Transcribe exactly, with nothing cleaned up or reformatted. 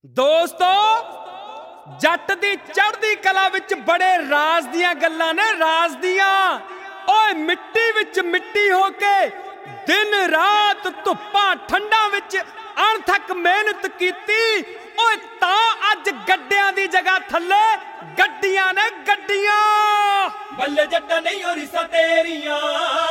ਦੋਸਤੋ ਜੱਟ ਦੀ ਚੜ੍ਹਦੀ ਕਲਾ ਵਿੱਚ ਬੜੇ ਰਾਜ਼ ਦੀਆਂ ਗੱਲਾਂ ਨੇ, ਰਾਜ਼ ਦੀਆਂ। ਓਏ ਮਿੱਟੀ ਵਿੱਚ ਮਿੱਟੀ ਹੋ ਕੇ ਦਿਨ ਰਾਤ ਧੁੱਪਾਂ ਠੰਡਾਂ ਵਿੱਚ ਅਣਥੱਕ ਮਿਹਨਤ ਕੀਤੀ। ਓਏ ਤਾਂ ਅੱਜ ਗੱਡਿਆਂ ਦੀ ਜਗ੍ਹਾ ਥੱਲੇ ਗੱਡੀਆਂ ਨੇ, ਗੱਡੀਆਂ। ਬੱਲੇ ਜੱਟਾਂ ਨਹੀਂ ਓ ਰੀਸਾਂ ਤੇਰੀਆਂ।